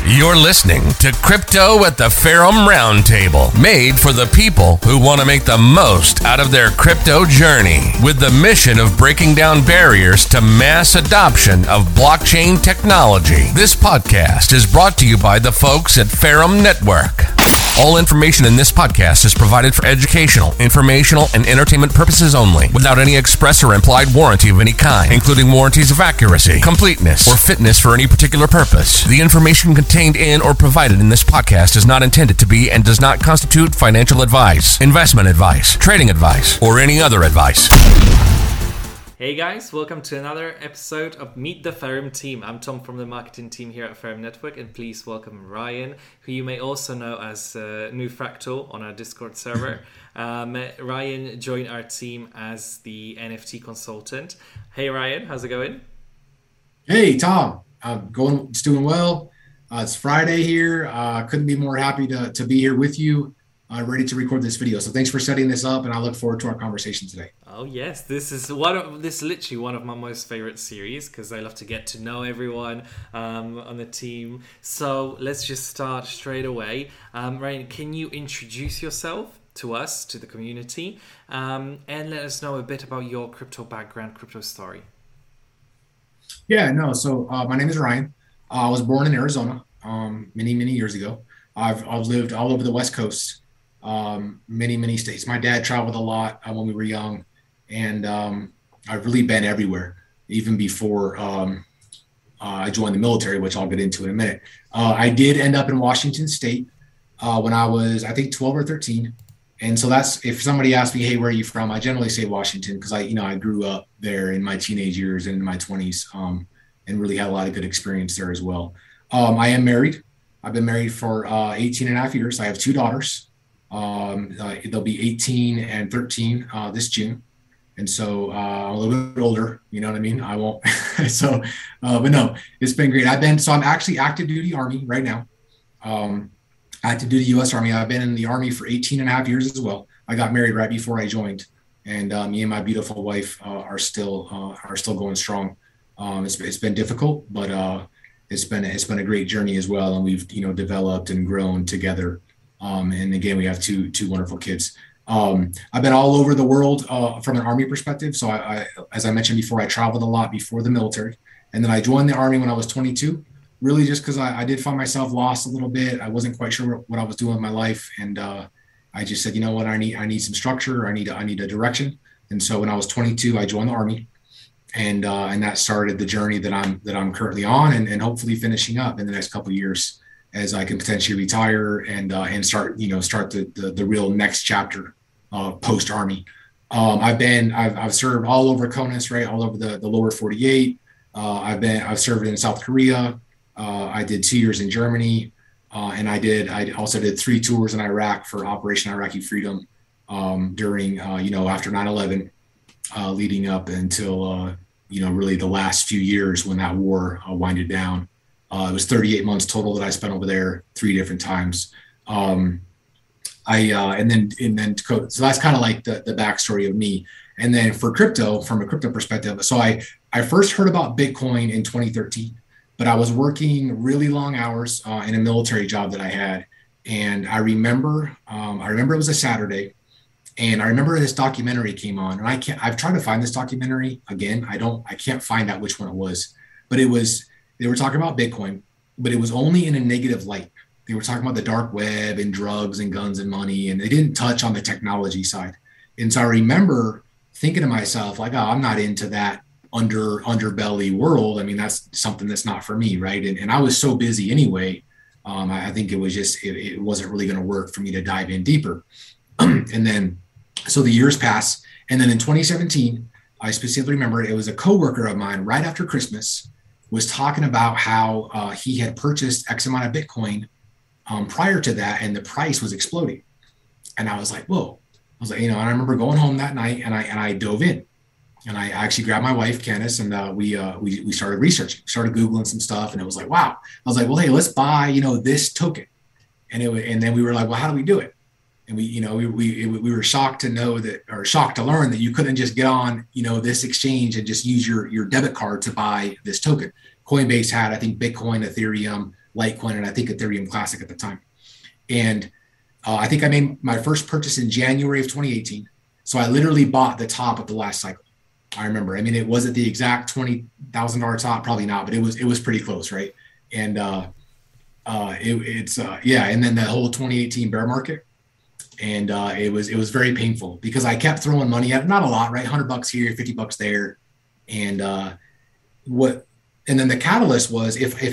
You're listening to Crypto at the Ferrum Roundtable, made for the people who want to make the most out of their crypto journey, with the mission of breaking down barriers to mass adoption of blockchain technology. This podcast is brought to you by the folks at Ferrum Network. All information in this podcast is provided for educational, informational, and entertainment purposes only, without any express or implied warranty of any kind, including warranties of accuracy, completeness, or fitness for any particular purpose. The information contained in or provided in this podcast is not intended to be and does not constitute financial advice, investment advice, trading advice, or any other advice. Hey guys, welcome to another episode of Meet the Ferrum Team. I'm Tom from the marketing team here at Ferrum Network, and please welcome Ryan, who you may also know as New Fractal on our Discord server. Ryan joined our team as the NFT consultant. Hey Ryan, how's it going? Hey Tom, it's doing well. It's Friday here. Couldn't be more happy to be here with you. Ready to record this video. So thanks for setting this up, and I look forward to our conversation today. Oh yes, this is literally one of my most favorite series because I love to get to know everyone on the team. So let's just start straight away. Ryan, can you introduce yourself to us, to the community, and let us know a bit about your crypto background, crypto story? So my name is Ryan. I was born in Arizona many years ago. I've lived all over the West Coast. Many states. My dad traveled a lot when we were young, and I've really been everywhere, even before I joined the military, which I'll get into in a minute. I did end up in Washington State when I was, I think, 12 or 13. And so that's, if somebody asks me, hey, where are you from? I generally say Washington because I grew up there in my teenage years and in my 20s and really had a lot of good experience there as well. I am married. I've been married for 18 and a half years. I have two daughters. They'll be 18 and 13 this June, and so a little bit older, you know what I mean? I won't. But no, it's been great. I'm actually active duty Army right now. Active duty U.S. Army. I've been in the Army for 18 and a half years as well. I got married right before I joined, and me and my beautiful wife are still going strong. It's been difficult, but it's been a great journey as well, and we've developed and grown together. And again, we have two wonderful kids. I've been all over the world from an Army perspective. So I, as I mentioned before, I traveled a lot before the military, and then I joined the Army when I was 22, really just because I did find myself lost a little bit. I wasn't quite sure what I was doing with my life. And I just said, you know what, I need some structure. I need a direction. And so when I was 22, I joined the Army, and that started the journey that I'm currently on and hopefully finishing up in the next couple of years, as I can potentially retire and start the real next chapter post Army. I've served all over CONUS, right, all over the lower 48. I've served in South Korea. I did 2 years in Germany, and I also did 3 tours in Iraq for Operation Iraqi Freedom during after 9/11, leading up until really the last few years when that war winded down. It was 38 months total that I spent over there 3 different times. So that's kind of like the backstory of me. And then for crypto, from a crypto perspective, so I first heard about Bitcoin in 2013, but I was working really long hours in a military job that I had. And I remember it was a Saturday, and I remember this documentary came on, and I've tried to find this documentary again. I can't find out which one it was, but they were talking about Bitcoin, but it was only in a negative light. They were talking about the dark web and drugs and guns and money, and they didn't touch on the technology side. And so I remember thinking to myself, like, oh, I'm not into that underbelly world. I mean, that's something that's not for me, right? And I was so busy anyway. I think it was just, it wasn't really going to work for me to dive in deeper. And then, so the years pass. And then in 2017, I specifically remember it was a coworker of mine right after Christmas was talking about how he had purchased X amount of Bitcoin prior to that, and the price was exploding. And I was like, whoa. I was like, and I remember going home that night, and I dove in, and I actually grabbed my wife, Candace, and we started researching, started Googling some stuff, and it was like, wow. I was like, well, hey, let's buy, this token. And then we were like, well, how do we do it? And we were shocked to know that, or shocked to learn that you couldn't just get on, this exchange and just use your debit card to buy this token. Coinbase had, I think, Bitcoin, Ethereum, Litecoin, and I think Ethereum Classic at the time. And I think I made my first purchase in January of 2018. So I literally bought the top of the last cycle. I remember. I mean, it wasn't the exact $20,000 top, probably not, but it was pretty close, right? And and then the whole 2018 bear market, and it was very painful because I kept throwing money at it, not a lot, right? $100 here, $50 there, and then the catalyst was if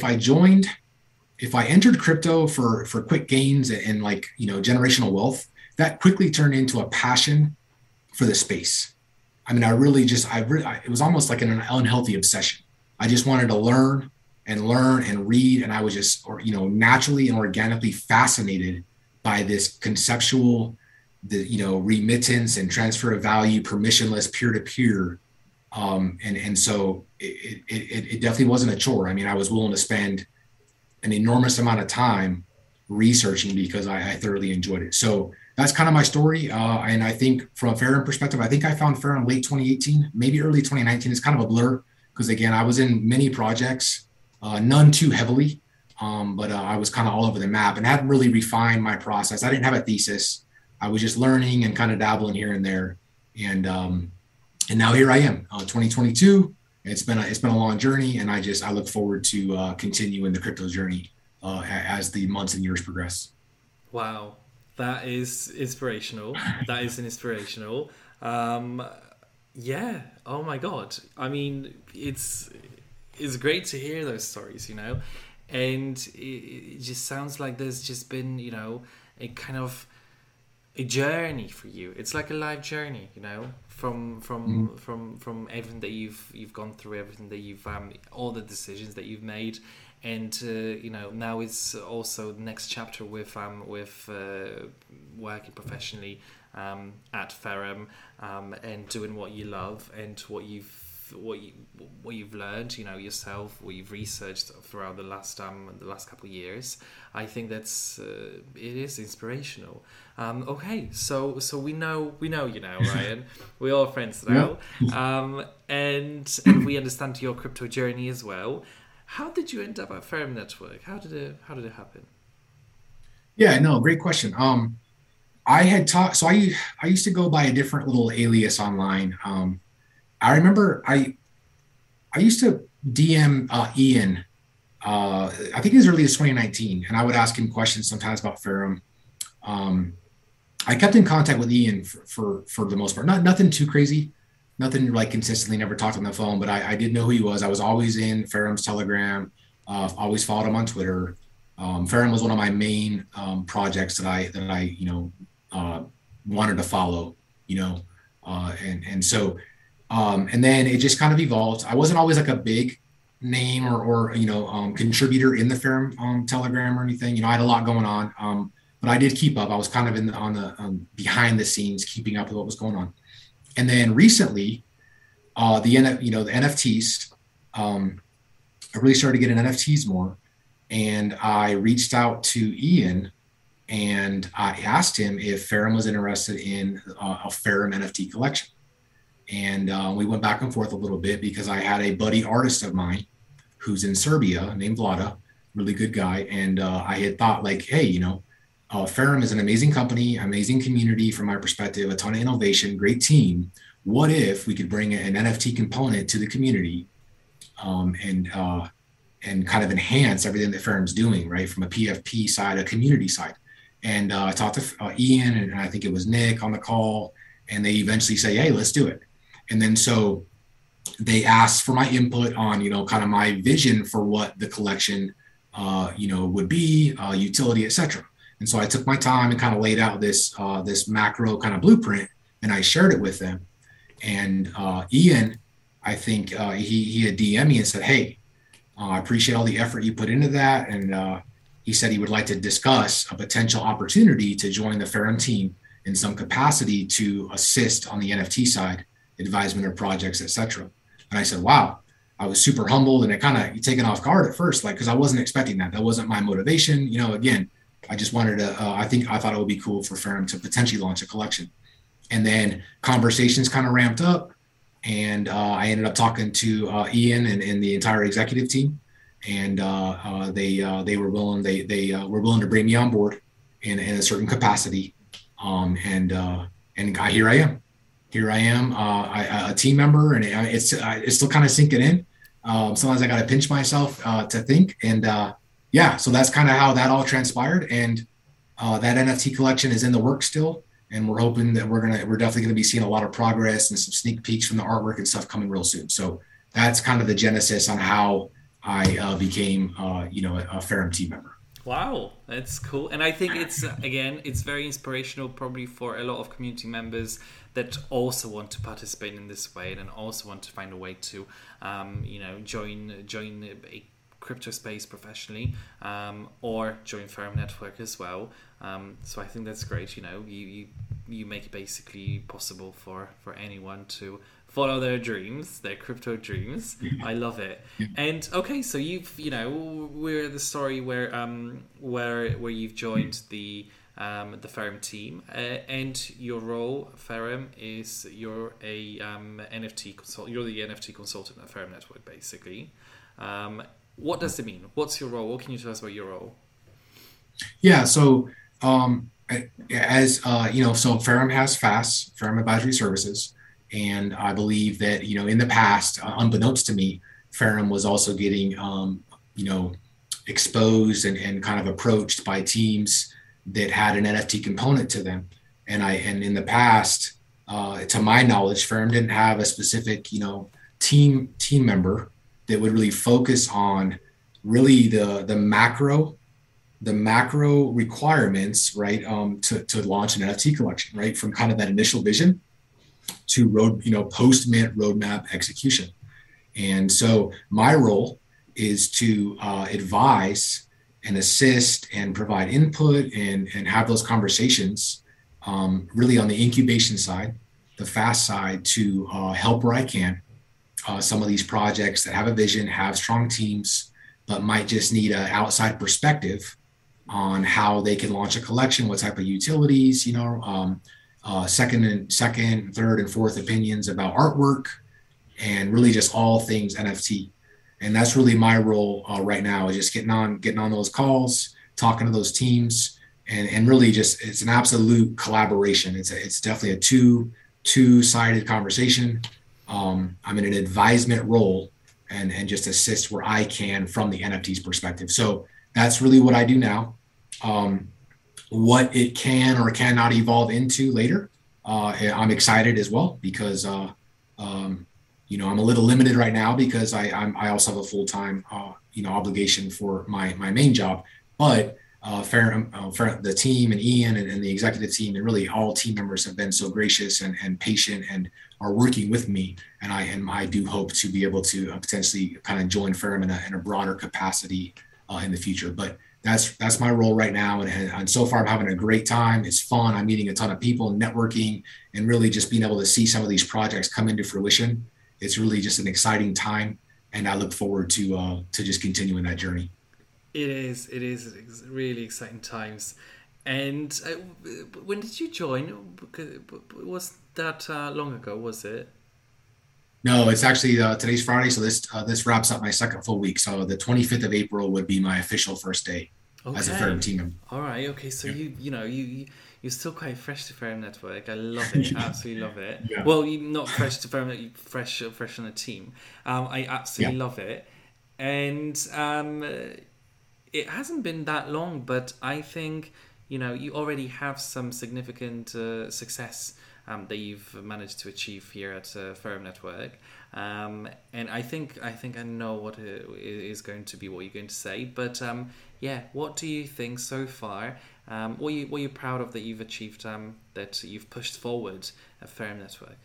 I entered crypto for quick gains and like, generational wealth, that quickly turned into a passion for the space. I mean, it was almost like an unhealthy obsession. I just wanted to learn and read. And I was just, naturally and organically fascinated by this conceptual, remittance and transfer of value, permissionless, peer-to-peer. And so it definitely wasn't a chore. I mean, I was willing to spend an enormous amount of time researching because I thoroughly enjoyed it. So that's kind of my story. And I think from a Ferrum perspective, I think I found Ferrum late 2018, maybe early 2019. It's kind of a blur because, again, I was in many projects, none too heavily, but I was kind of all over the map and hadn't really refined my process. I didn't have a thesis. I was just learning and kind of dabbling here and there. And now here I am, 2022. It's been a long journey, and I look forward to continuing the crypto journey as the months and years progress. Wow. That is inspirational. That is inspirational. Yeah. Oh my God. I mean, it's great to hear those stories, and it just sounds like there's just been, a kind of a journey for you. It's like a life journey, from everything that you've gone through, everything that you've all the decisions that you've made. And now it's also the next chapter with working professionally at Ferrum and doing what you love and what you've learned, yourself, what you've researched throughout the last couple of years. I think that's it is inspirational. Okay, so we know Ryan. We're all friends now, and we understand your crypto journey as well. How did you end up at Ferrum Network? How did it happen? Yeah, no, great question. I had taught, so I used to go by a different little alias online. I remember I used to DM Ian, I think as early as 2019, and I would ask him questions sometimes about Ferrum. I kept in contact with Ian for the most part, nothing too crazy. Nothing like consistently, never talked on the phone, but I did know who he was. I was always in Ferrum's Telegram, always followed him on Twitter. Ferrum was one of my main projects that I wanted to follow, and so then it just kind of evolved. I wasn't always like a big name or contributor in the Ferrum Telegram or anything. I had a lot going on, but I did keep up. I was kind of on the behind the scenes, keeping up with what was going on. And then recently, the NFTs, I really started getting NFTs more. And I reached out to Ian and I asked him if Ferrum was interested in a Ferrum NFT collection. And we went back and forth a little bit because I had a buddy artist of mine who's in Serbia named Vlada, really good guy. And I had thought like, hey, Ferrum is an amazing company, amazing community from my perspective, a ton of innovation, great team. What if we could bring an NFT component to the community and kind of enhance everything that Ferrum's doing, right? From a PFP side, a community side. And I talked to Ian and I think it was Nick on the call, and they eventually say, hey, let's do it. And then so they asked for my input on, kind of my vision for what the collection, would be, utility, et cetera. And so I took my time and kind of laid out this macro kind of blueprint, and I shared it with them. And Ian, I think he had DM'd me and said, hey, I appreciate all the effort you put into that. And he said he would like to discuss a potential opportunity to join the Ferrum team in some capacity to assist on the NFT side, advisement of projects, et cetera. And I said, wow. I was super humbled, and it kind of taken off guard at first, because I wasn't expecting that. That wasn't my motivation. Again, I just wanted to, I thought it would be cool for Ferrum to potentially launch a collection. And then conversations kind of ramped up, and I ended up talking to Ian and the entire executive team. and they were willing they were willing to bring me on board in a certain capacity, and here I am. Here I am, a team member, and it's still kind of sinking in. Sometimes I got to pinch myself to think, and yeah, so that's kind of how that all transpired. And that NFT collection is in the works still, and we're hoping that we're definitely gonna be seeing a lot of progress and some sneak peeks from the artwork and stuff coming real soon. So that's kind of the genesis on how I became, a Ferrum team member. Wow, that's cool. And I think it's very inspirational probably for a lot of community members that also want to participate in this way and also want to find a way to, join a crypto space professionally, or join Ferrum Network as well. So I think that's great. You make it basically possible for anyone to follow their dreams, their crypto dreams. I love it. And okay, so we're at the story where you've joined the Ferrum team, and your role, Ferrum, is you're a NFT consult. You're the NFT consultant at Ferrum Network, basically. What does it mean? What's your role? What can you tell us about your role? Yeah, so so Ferrum has FAS, Ferrum Advisory Services. And I believe that, in the past, unbeknownst to me, Ferrum was also getting, exposed and kind of approached by teams that had an NFT component to them. And in the past, to my knowledge, Ferrum didn't have a specific, team member that would really focus on really the macro requirements, right, to launch an NFT collection, right, from kind of that initial vision to post-mint roadmap execution. And so my role is to advise and assist and provide input and have those conversations, really on the incubation side, the fast side, to help where I can. Some of these projects that have a vision, have strong teams, but might just need an outside perspective on how they can launch a collection, what type of utilities, second, third, and fourth opinions about artwork, and really just all things NFT. And that's really my role right now, is just getting on those calls, talking to those teams, and really just, it's an absolute collaboration. It's definitely a two-sided conversation. I'm in an advisement role and just assist where I can from the NFT's perspective. So that's really what I do now. What it can or cannot evolve into later, I'm excited as well, because I'm a little limited right now because I also have a full-time obligation for my main job. But the team and Ian and the executive team and really all team members have been so gracious and patient and are working with me, and I do hope to be able to potentially kind of join Ferrum in a broader capacity in the future. But that's my role right now, and so far I'm having a great time. It's fun. I'm meeting a ton of people, networking, and really just being able to see some of these projects come into fruition. It's really just an exciting time, and I look forward to just continuing that journey. It is really exciting times. And when did you join? Was that long ago, was it? No, it's actually today's Friday, so this wraps up my second full week. So the 25th of April would be my official first day as a Ferrum team member. All right, okay. So you're still quite fresh to Ferrum Network. I love it. Absolutely love it. Yeah. Well, you're not fresh to Ferrum, fresh on the team. I absolutely love it. And it hasn't been that long, but I think you already have some significant success that you've managed to achieve here at Ferrum Network, and I think I know what it is going to be, what you're going to say. But what do you think so far? What are you proud of that you've achieved, that you've pushed forward at Ferrum Network?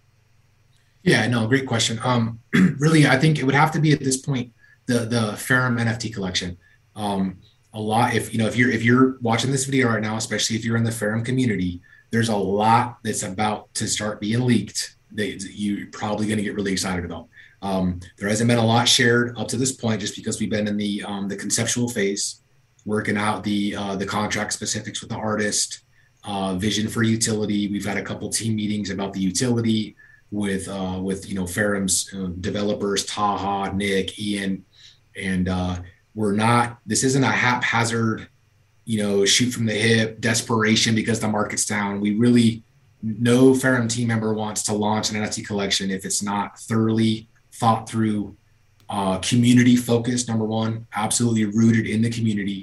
Yeah, no, great question. Really, I think it would have to be at this point the Ferrum NFT collection. A lot, if you're watching this video right now, especially if you're in the Ferrum community, there's a lot that's about to start being leaked that you're probably going to get really excited about. There hasn't been a lot shared up to this point, just because we've been in the conceptual phase, working out the contract specifics with the artist, vision for utility. We've had a couple team meetings about the utility with Ferrum's developers, Taha, Nick, Ian, And this isn't a haphazard, shoot from the hip, desperation because the market's down. We really, no Ferrum team member wants to launch an NFT collection if it's not thoroughly thought through, community focused, number one, absolutely rooted in the community.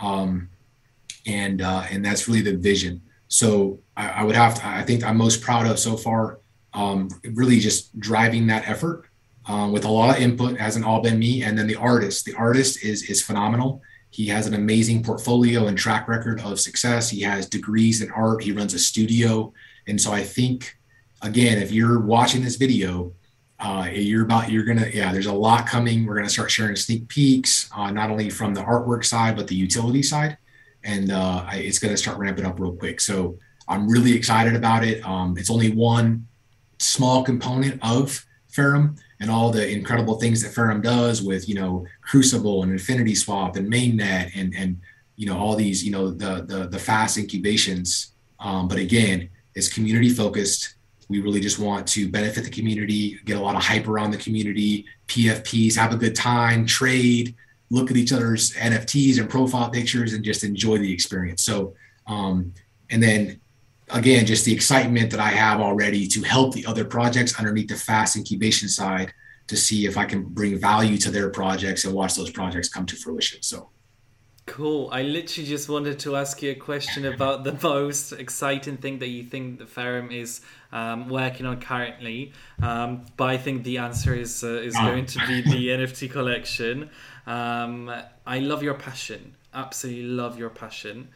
And that's really the vision. So I think I'm most proud of so far, really just driving that effort, with a lot of input. Hasn't all been me. And then the artist is phenomenal. He has an amazing portfolio and track record of success. He has degrees in art. He runs a studio. And so I think, again, if you're watching this video, there's a lot coming. We're going to start sharing sneak peeks, not only from the artwork side, but the utility side. And it's going to start ramping up real quick. So I'm really excited about it. It's only one small component of Ferrum and all the incredible things that Ferrum does with, Crucible and Infinity Swap and Mainnet and all these, the fast incubations. But again, it's community focused. We really just want to benefit the community, get a lot of hype around the community, PFPs, have a good time, trade, look at each other's NFTs and profile pictures, and just enjoy the experience. So, and then again, just the excitement that I have already to help the other projects underneath the fast incubation side to see if I can bring value to their projects and watch those projects come to fruition. So. Cool. I literally just wanted to ask you a question about the most exciting thing that you think the Ferrum is working on currently. But I think the answer is going to be the NFT collection. I love your passion. Absolutely love your passion.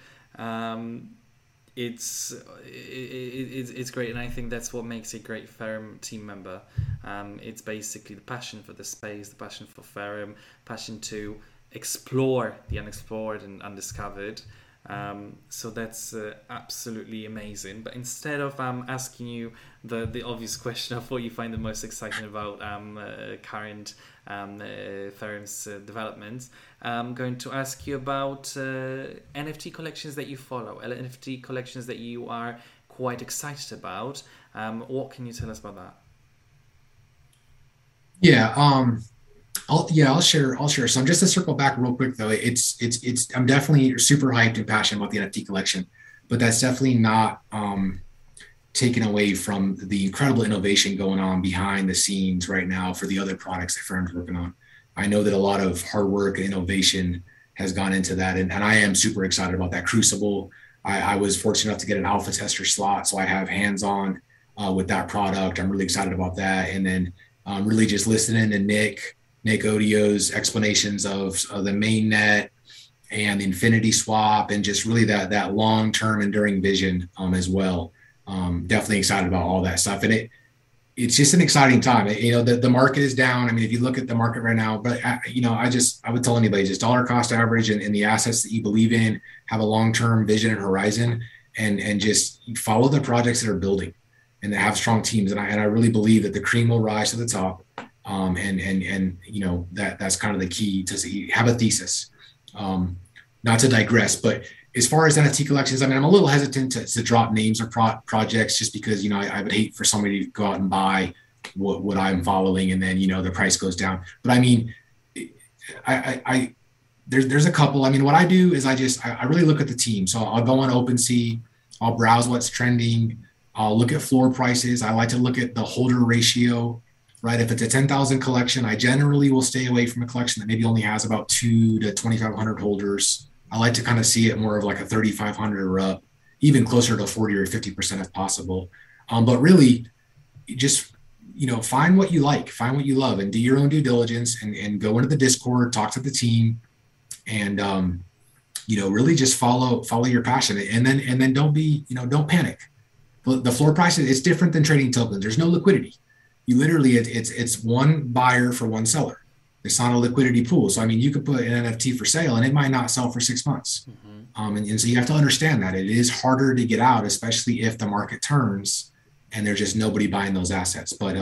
It's great, and I think that's what makes a great Ferrum team member. It's basically the passion for the space, the passion for Ferrum, passion to explore the unexplored and undiscovered. So that's absolutely amazing. But instead of asking you the obvious question of what you find the most exciting about current Ferrum's developments, I'm going to ask you about NFT collections that you follow, NFT collections that you are quite excited about. What can you tell us about that? Yeah. I'll share some. Just to circle back real quick though, I'm definitely super hyped and passionate about the NFT collection, but that's definitely not taken away from the incredible innovation going on behind the scenes right now for the other products that Ferrum's working on. I know that a lot of hard work and innovation has gone into that, and I am super excited about that. Crucible, I was fortunate enough to get an alpha tester slot, so I have hands-on with that product. I'm really excited about that, and then really just listening to Nick Odio's explanations of the mainnet and the Infinity Swap, and just really that long-term enduring vision as well. Definitely excited about all that stuff. And it's just an exciting time. The market is down. I mean, if you look at the market right now, but I would tell anybody, just dollar cost average and the assets that you believe in, have a long-term vision and horizon, and just follow the projects that are building and that have strong teams. And I really believe that the cream will rise to the top. That's kind of the key to have a thesis. Not to digress, but as far as NFT collections, I mean, I'm a little hesitant to drop names of projects just because, I would hate for somebody to go out and buy what I'm following and then, the price goes down. But I mean, there's a couple. I mean, what I do is I really look at the team. So I'll go on OpenSea, I'll browse what's trending, I'll look at floor prices. I like to look at the holder ratio. Right. If it's a 10,000 collection, I generally will stay away from a collection that maybe only has about 200 to 2,500 holders. I like to kind of see it more of like a 3,500 or up, even closer to 40 or 50% if possible. But really just, find what you like, find what you love, and do your own due diligence and go into the Discord, talk to the team, and, really just follow your passion. And then don't panic. The floor price, it's different than trading tokens. There's no liquidity. You literally, it's one buyer for one seller. It's not a liquidity pool. So, I mean, you could put an NFT for sale and it might not sell for 6 months. Mm-hmm. And so you have to understand that it is harder to get out, especially if the market turns and there's just nobody buying those assets. But,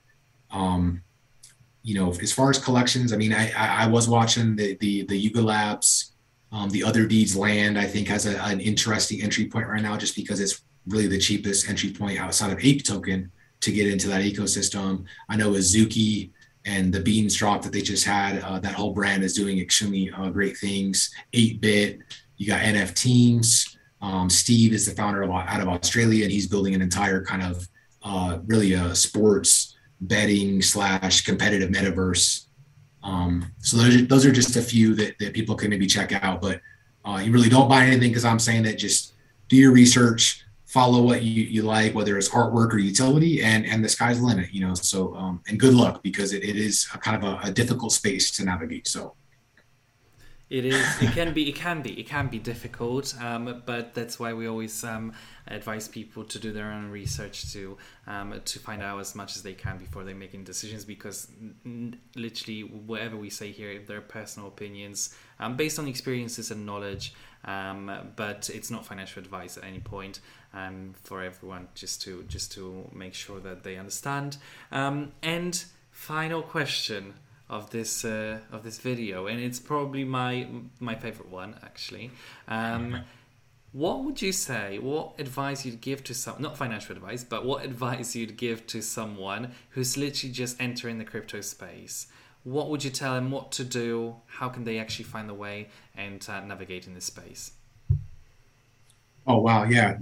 as far as collections, I mean, I was watching the Yuga Labs, the Other Deeds Land, I think has an interesting entry point right now, just because it's really the cheapest entry point outside of Ape Token to get into that ecosystem. I know Azuki and the Beans drop that they just had. That whole brand is doing extremely great things. 8-bit, you got NF Teams. Steve is the founder out of Australia, and he's building an entire kind of really a sports betting / competitive metaverse. So those are just a few that people can maybe check out, but you really don't buy anything because I'm saying that just do your research, follow what you like, whether it's artwork or utility, and the sky's the limit, so and good luck, because it is a kind of a difficult space to navigate. So it is. It can be difficult, but that's why we always advise people to do their own research to find out as much as they can before they're making decisions. Because literally, whatever we say here, they're personal opinions based on experiences and knowledge. But it's not financial advice at any point. For everyone, just to make sure that they understand. And final question of this video, and it's probably my favorite one, actually. What would you say, what advice you'd give to not financial advice, but what advice you'd give to someone who's literally just entering the crypto space? What would you tell them what to do? How can they actually find the way and navigate in this space? Oh, wow. Yeah.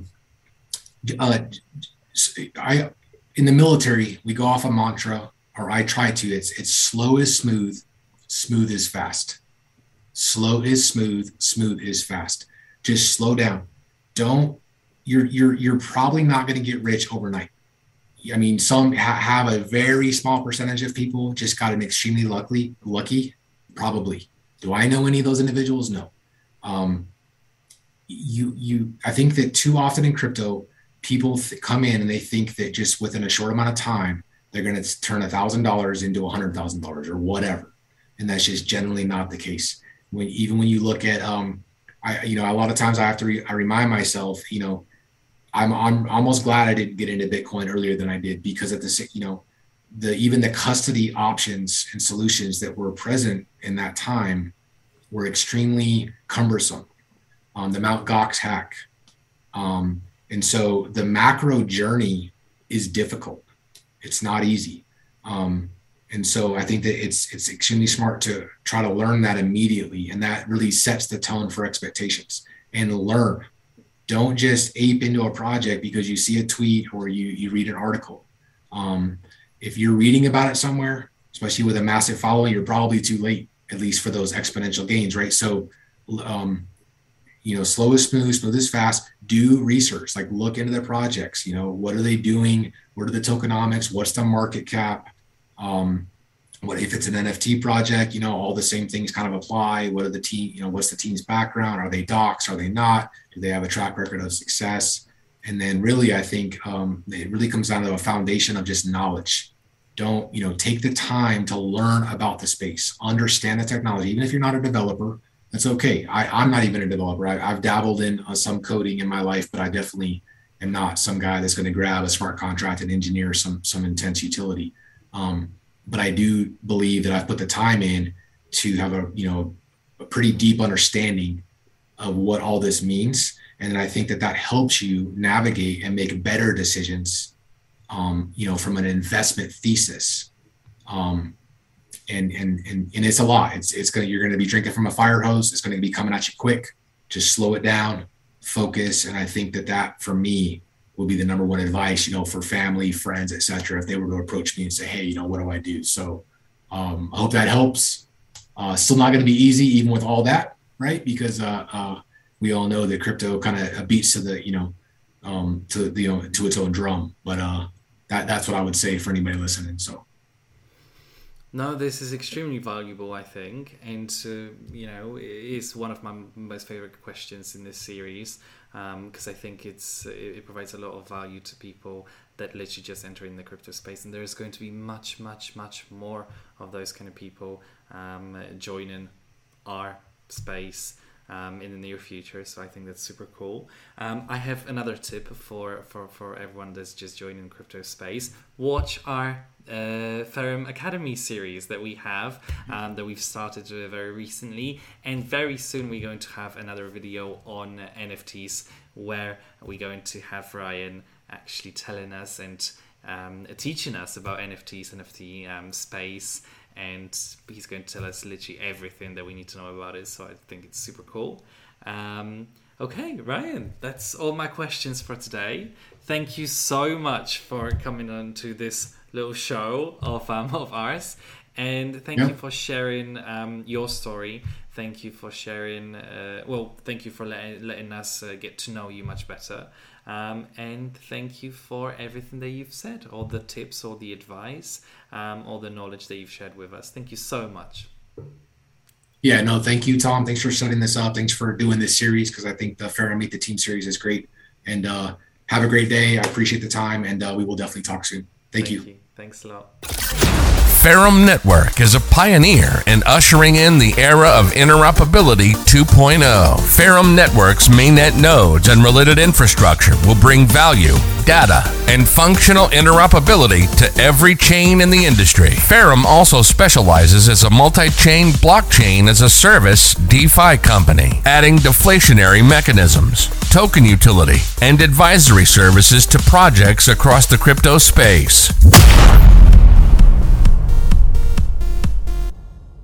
In the military, we go off a mantra, or I try to. It's slow is smooth, smooth is fast. Slow is smooth, smooth is fast. Just slow down. You're probably not going to get rich overnight. I mean, some have a very small percentage of people just got an extremely lucky, probably. Do I know any of those individuals? No. I think that too often in crypto, people come in and they think that just within a short amount of time, they're going to turn $1,000 into $100,000 or whatever. And that's just generally not the case. Even when you look at, a lot of times I have to I remind myself, I'm almost glad I didn't get into Bitcoin earlier than I did, because at even the custody options and solutions that were present in that time were extremely cumbersome. The Mt. Gox hack. And so the macro journey is difficult. It's not easy. And so I think that it's extremely smart to try to learn that immediately. And that really sets the tone for expectations. And learn. Don't just ape into a project because you see a tweet or you read an article. If you're reading about it somewhere, especially with a massive following, you're probably too late, at least for those exponential gains, right? So, slow is smooth, smooth is fast. Do research, like look into their projects. What are they doing? What are the tokenomics? What's the market cap? What if it's an NFT project? All the same things kind of apply. What are the team? What's the team's background? Are they docs? Are they not? Do they have a track record of success? And then really, I think it really comes down to a foundation of just knowledge. Don't take the time to learn about the space, understand the technology. Even if you're not a developer, that's okay. I'm not even a developer. I've dabbled in some coding in my life, but I definitely am not some guy that's going to grab a smart contract and engineer some intense utility. But I do believe that I've put the time in to have a pretty deep understanding of what all this means. And I think that helps you navigate and make better decisions, from an investment thesis. And it's a lot. You're going to be drinking from a fire hose. It's going to be coming at you quick. Just slow it down, focus. And I think that for me will be the number one advice, for family, friends, et cetera, if they were to approach me and say, hey, what do I do? So I hope that helps. Still not going to be easy, even with all that, right? Because we all know that crypto kind of beats to the, to its own drum. But that's what I would say for anybody listening. So. No, this is extremely valuable, I think, and it is one of my most favorite questions in this series, because I think it provides a lot of value to people that literally just enter in the crypto space, and there's going to be much, much, much more of those kind of people joining our space in the near future. So I think that's super cool. I have another tip for everyone that's just joining the crypto space. Watch our Ferrum Academy series that we have, that we've started very recently, and very soon we're going to have another video on NFTs where we're going to have Ryan actually telling us and teaching us about NFTs, NFT space, and he's going to tell us literally everything that we need to know about it. So I think it's super cool. Okay, Ryan, that's all my questions for today. Thank you so much for coming on to this little show of ours. And thank you for sharing your story. Thank you for sharing, thank you for letting us get to know you much better. And thank you for everything that you've said, all the tips, all the advice, all the knowledge that you've shared with us. Thank you so much. Yeah, no, thank you, Tom. Thanks for setting this up. Thanks for doing this series, because I think the Ferrum Meet the Team series is great. And have a great day. I appreciate the time, and we will definitely talk soon. Thank you. Thanks a lot. Ferrum Network is a pioneer in ushering in the era of interoperability 2.0. Ferrum Network's mainnet nodes and related infrastructure will bring value, data, and functional interoperability to every chain in the industry. Ferrum also specializes as a multi-chain blockchain as a service DeFi company, adding deflationary mechanisms, token utility, and advisory services to projects across the crypto space.